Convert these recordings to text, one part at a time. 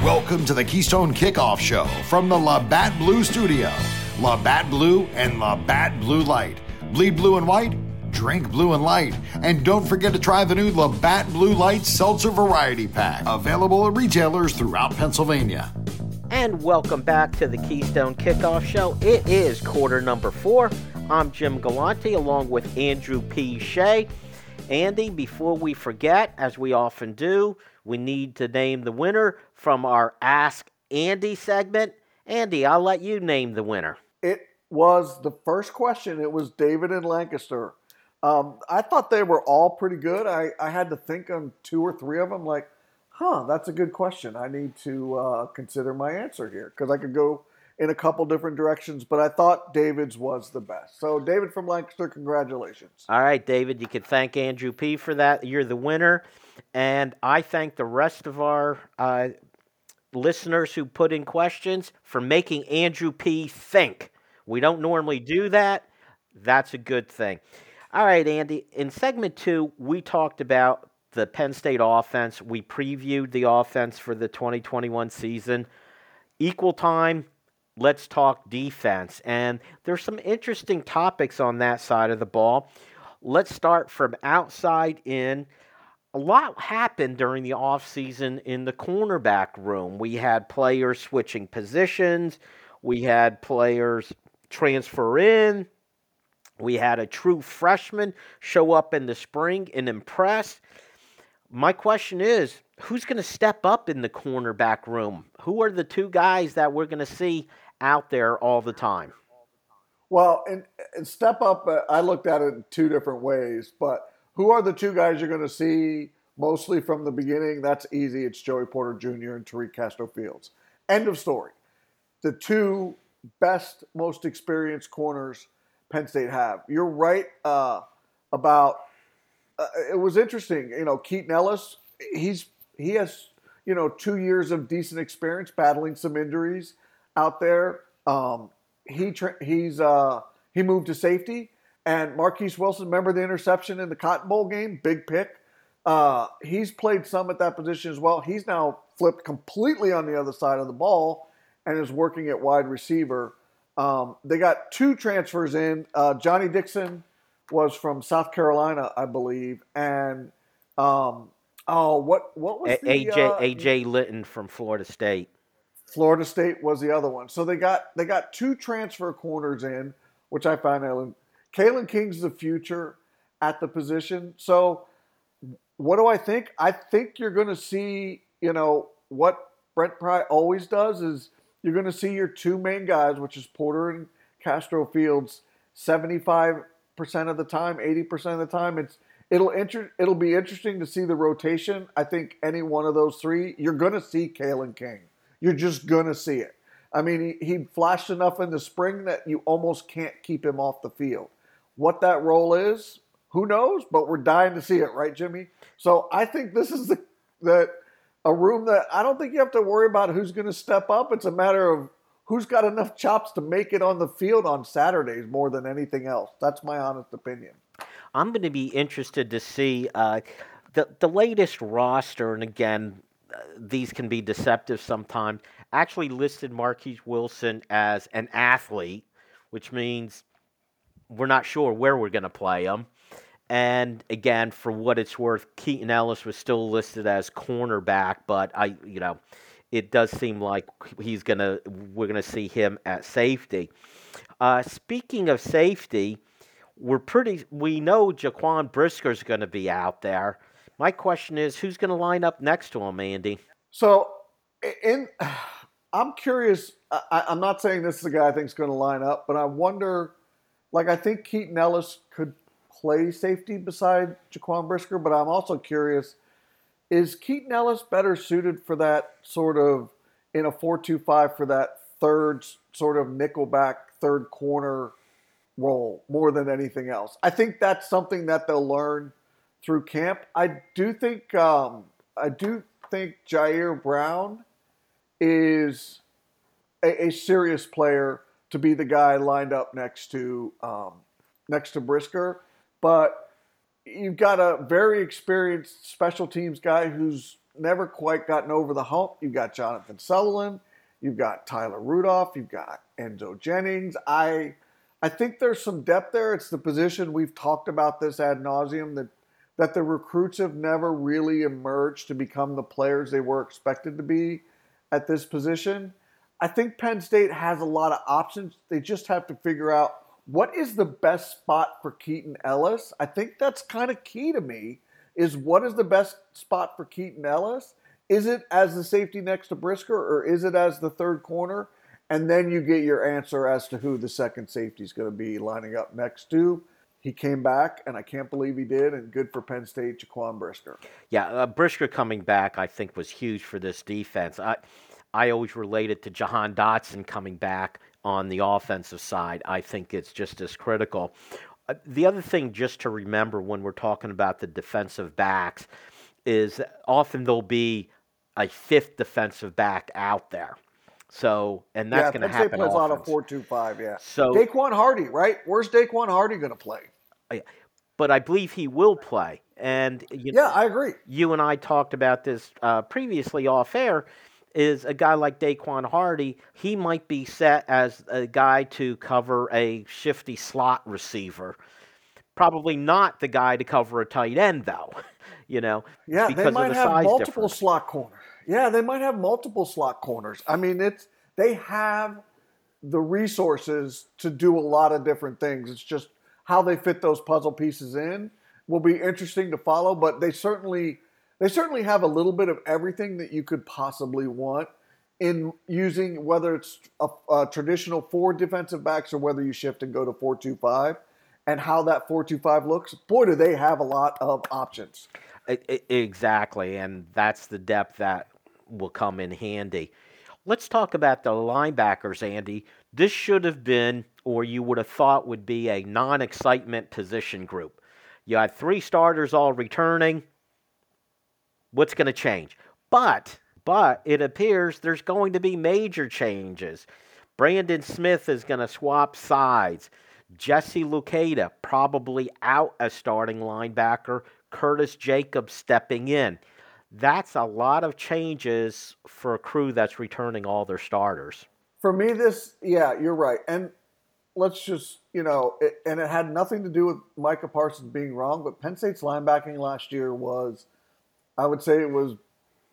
Welcome to the Keystone Kickoff Show from the Labatt Blue Studio. Labatt Blue and Labatt Blue Light. Bleed blue and white, drink blue and light. And don't forget to try the new Labatt Blue Light Seltzer Variety Pack. Available at retailers throughout Pennsylvania. And welcome back to the Keystone Kickoff Show. It is quarter number 4. I'm Jim Galante along with Andrew P. Shea. Andy, before we forget, as we often do, we need to name the winner from our Ask Andy segment. Andy, I'll let you name the winner. It was the first question. It was David in Lancaster. I thought they were all pretty good. I had to think on 2 or 3 of them like, that's a good question. I need to consider my answer here because I could go in a couple different directions, but I thought David's was the best. So, David from Lancaster, congratulations. All right, David, you can thank Andrew P. for that. You're the winner. And I thank the rest of our listeners who put in questions for making Andrew P. think. We don't normally do that. That's a good thing. All right, Andy, in segment 2, we talked about the Penn State offense. We previewed the offense for the 2021 season. Equal time, let's talk defense. And there's some interesting topics on that side of the ball. Let's start from outside in. A lot happened during the offseason in the cornerback room. We had players switching positions. We had players transfer in. We had a true freshman show up in the spring and impress. My question is, who's going to step up in the cornerback room? Who are the 2 guys that we're going to see out there all the time? Well, and step up, I looked at it in 2 different ways, but who are the 2 guys you're going to see mostly from the beginning? That's easy. It's Joey Porter Jr. and Tariq Castro-Fields. End of story. The 2 best, most experienced corners Penn State have. You're right about it was interesting. Keaton Ellis, he has 2 years of decent experience battling some injuries out there. He moved to safety. And Marquise Wilson, remember the interception in the Cotton Bowl game? Big pick. He's played some at that position as well. He's now flipped completely on the other side of the ball and is working at wide receiver. They got 2 transfers in. Johnny Dixon was from South Carolina, I believe. And, what was A.J. Litton from Florida State. Florida State was the other one. So they got 2 transfer corners in, which I found Kalen King's the future at the position. So what do I think? I think you're going to see, what Brent Pry always does is you're going to see your 2 main guys, which is Porter and Castro-Fields, 75% of the time, 80% of the time. It'll be interesting to see the rotation. I think any one of those 3, you're going to see Kalen King. You're just going to see it. I mean, he flashed enough in the spring that you almost can't keep him off the field. What that role is, who knows? But we're dying to see it, right, Jimmy? So I think this is a room that I don't think you have to worry about who's going to step up. It's a matter of who's got enough chops to make it on the field on Saturdays more than anything else. That's my honest opinion. I'm going to be interested to see the latest roster, and again, these can be deceptive sometimes, actually listed Marquise Wilson as an athlete, which means we're not sure where we're going to play him. And again, for what it's worth, Keaton Ellis was still listed as cornerback, but it does seem like we're going to see him at safety. Speaking of safety, we know Jaquan Brisker's going to be out there. My question is, who's going to line up next to him, Andy? So, I'm curious. I'm not saying this is a guy I think is going to line up, but I wonder, I think Keaton Ellis could play safety beside Jaquan Brisker, but I'm also curious, is Keaton Ellis better suited for that sort of, in a 4-2-5, for that third sort of nickelback, third corner role more than anything else? I think that's something that they'll learn through camp. I do think Jair Brown is a serious player to be the guy lined up next to Brisker, but you've got a very experienced special teams guy who's never quite gotten over the hump. You've got Jonathan Sutherland. You've got Tyler Rudolph. You've got Enzo Jennings. I think there's some depth there. It's the position we've talked about this ad nauseum that the recruits have never really emerged to become the players they were expected to be at this position. I think Penn State has a lot of options. They just have to figure out what is the best spot for Keaton Ellis. I think that's kind of key to me, is what is the best spot for Keaton Ellis? Is it as the safety next to Brisker, or is it as the third corner? And then you get your answer as to who the second safety is going to be lining up next to. He came back, and I can't believe he did, and good for Penn State, Jaquan Brisker. Yeah, Brisker coming back, I think, was huge for this defense. I always relate it to Jahan Dotson coming back on the offensive side. I think it's just as critical. The other thing just to remember when we're talking about the defensive backs is often there'll be a fifth defensive back out there. So, and that's going to happen. Penn State plays a lot of 4-2-5, yeah. So Daquan Hardy, right? Where's Daquan Hardy going to play? But I believe he will play. And I agree. You and I talked about this previously off air. Is a guy like Daquan Hardy, he might be set as a guy to cover a shifty slot receiver. Probably not the guy to cover a tight end, though. Yeah, because they might of the have size multiple difference. slot corners. Yeah, they might have multiple slot corners. I mean, they have the resources to do a lot of different things. It's just how they fit those puzzle pieces in will be interesting to follow, but they certainly have a little bit of everything that you could possibly want in using, whether it's a traditional 4 defensive backs or whether you shift and go to 4-2-5, and how that 4-2-5 looks. Boy, do they have a lot of options. Exactly, and that's the depth that will come in handy. Let's talk about the linebackers, Andy. This should have been, or you would have thought would be, a non-excitement position group. You had 3 starters all returning. What's going to change? But it appears there's going to be major changes. Brandon Smith is going to swap sides. Jesse Luketa probably out as starting linebacker. Curtis Jacobs stepping in. That's a lot of changes for a crew that's returning all their starters. For me, you're right. And let's just, and it had nothing to do with Micah Parsons being wrong, but Penn State's linebacking last year was, I would say it was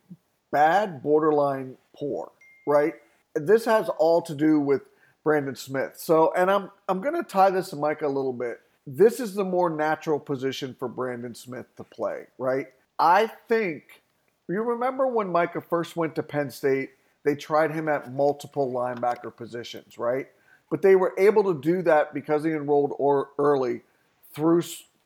bad, borderline poor, right? This has all to do with Brandon Smith. So, and I'm going to tie this to Micah a little bit. This is the more natural position for Brandon Smith to play, right? I think, you remember when Micah first went to Penn State, they tried him at multiple linebacker positions, right? But they were able to do that because he enrolled early through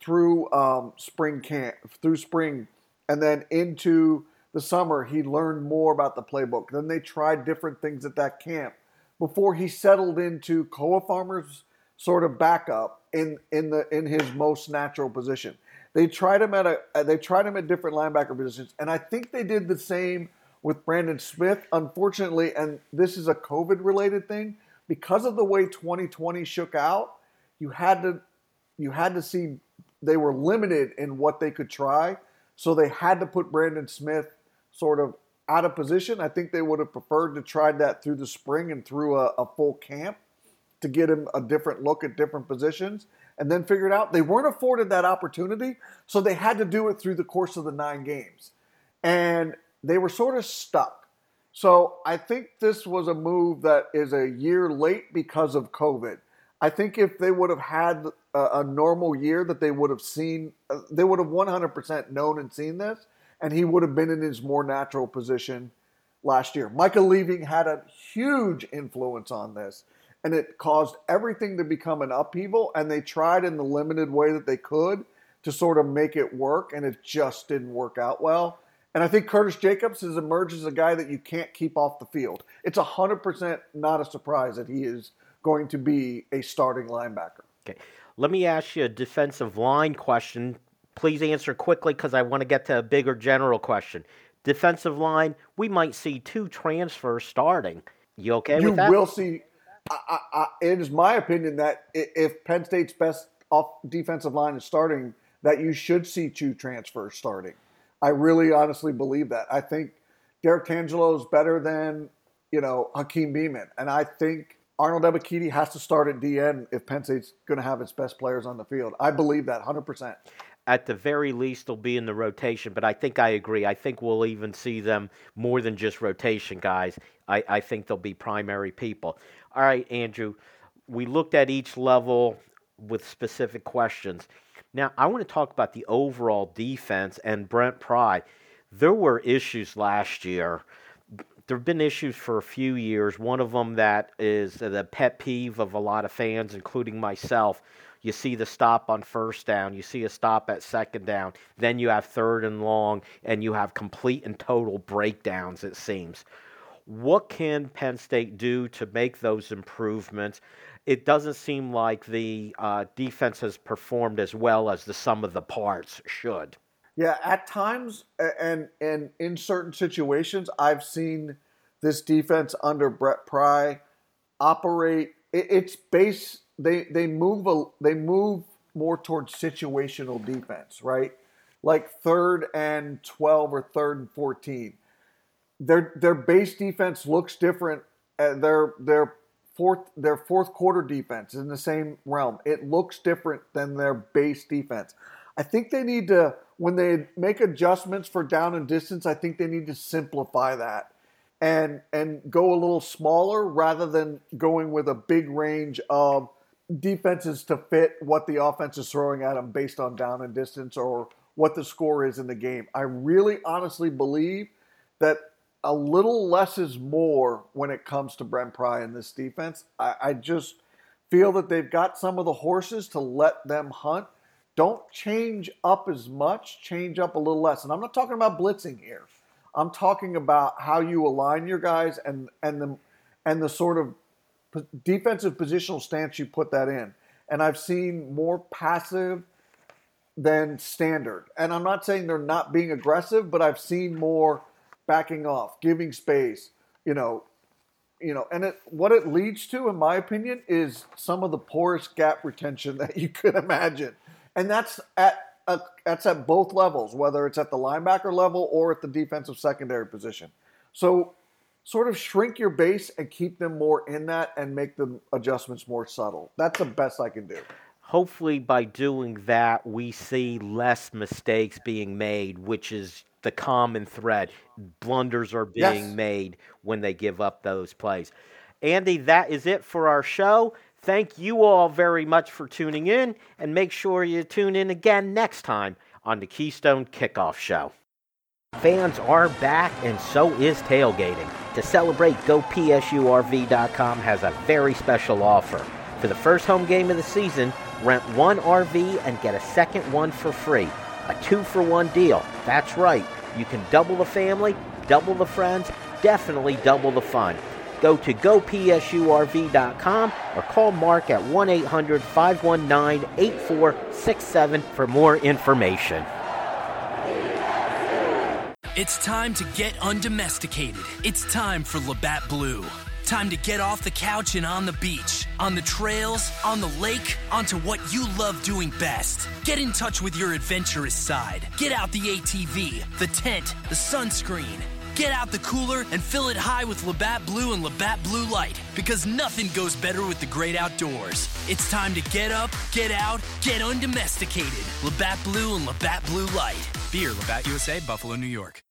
spring camp, through spring, and then into the summer, he learned more about the playbook. Then they tried different things at that camp before he settled into Koa Farmer's sort of backup in his most natural position. They tried him at different linebacker positions, and I think they did the same with Brandon Smith. Unfortunately, and this is a COVID-related thing, because of the way 2020 shook out, you had to see they were limited in what they could try. So they had to put Brandon Smith sort of out of position. I think they would have preferred to try that through the spring and through a full camp to get him a different look at different positions, and then figure it out. They weren't afforded that opportunity, so they had to do it through the course of the 9 games. And they were sort of stuck. So I think this was a move that is a year late because of COVID. I think if they would have had a normal year that they would have seen, they would have 100% known and seen this, and he would have been in his more natural position last year. Micah leaving had a huge influence on this, and it caused everything to become an upheaval, and they tried in the limited way that they could to sort of make it work, and it just didn't work out well. And I think Curtis Jacobs has emerged as a guy that you can't keep off the field. It's 100% not a surprise that he is going to be a starting linebacker. Okay. Let me ask you a defensive line question. Please answer quickly because I want to get to a bigger general question. Defensive line, we might see 2 transfers starting. You okay with that? You will see. It is my opinion that if Penn State's best off defensive line is starting, that you should see 2 transfers starting. I really honestly believe that. I think Derek Tangelo is better than, Hakeem Beamon. And I think Arnold Ebiketie has to start at DN if Penn State's going to have its best players on the field. I believe that 100%. At the very least, they'll be in the rotation, but I think I agree. I think we'll even see them more than just rotation guys. I think they'll be primary people. All right, Andrew, we looked at each level with specific questions. Now, I want to talk about the overall defense and Brent Pry. There were issues last year. There have been issues for a few years. One of them that is the pet peeve of a lot of fans, including myself. You see the stop on first down. You see a stop at second down. Then you have third and long, and you have complete and total breakdowns, it seems. What can Penn State do to make those improvements? It doesn't seem like the defense has performed as well as the sum of the parts should. Yeah, at times and in certain situations, I've seen this defense under Brent Pry operate. It's base. They move more towards situational defense, right? Like 3rd and 12 or 3rd and 14. Their base defense looks different. Their fourth quarter defense is in the same realm. It looks different than their base defense. I think they need to, when they make adjustments for down and distance, I think they need to simplify that and go a little smaller rather than going with a big range of defenses to fit what the offense is throwing at them based on down and distance or what the score is in the game. I really honestly believe that a little less is more when it comes to Brent Pry in this defense. I just feel that they've got some of the horses to let them hunt. Don't change up as much, change up a little less. And I'm not talking about blitzing here. I'm talking about how you align your guys and the sort of defensive positional stance you put that in. And I've seen more passive than standard. And I'm not saying they're not being aggressive, but I've seen more backing off, giving space, and what it leads to, in my opinion, is some of the poorest gap retention that you could imagine. And that's at both levels, whether it's at the linebacker level or at the defensive secondary position. So sort of shrink your base and keep them more in that and make the adjustments more subtle. That's the best I can do. Hopefully by doing that, we see less mistakes being made, which is the common thread. Blunders are being made when they give up those plays. Andy, that is it for our show. Thank you all very much for tuning in, and make sure you tune in again next time on the Keystone Kickoff Show. Fans are back, and so is tailgating. To celebrate, GoPSURV.com has a very special offer. For the first home game of the season, rent one RV and get a second one for free. A 2-for-1 deal. That's right. You can double the family, double the friends, definitely double the fun. Go to GoPSURV.com or call Mark at 1-800-519-8467 for more information. It's time to get undomesticated. It's time for Labatt Blue. Time to get off the couch and on the beach, on the trails, on the lake, onto what you love doing best. Get in touch with your adventurous side. Get out the ATV, the tent, the sunscreen. Get out the cooler and fill it high with Labatt Blue and Labatt Blue Light, because nothing goes better with the great outdoors. It's time to get up, get out, get undomesticated. Labatt Blue and Labatt Blue Light. Beer, Labatt USA, Buffalo, New York.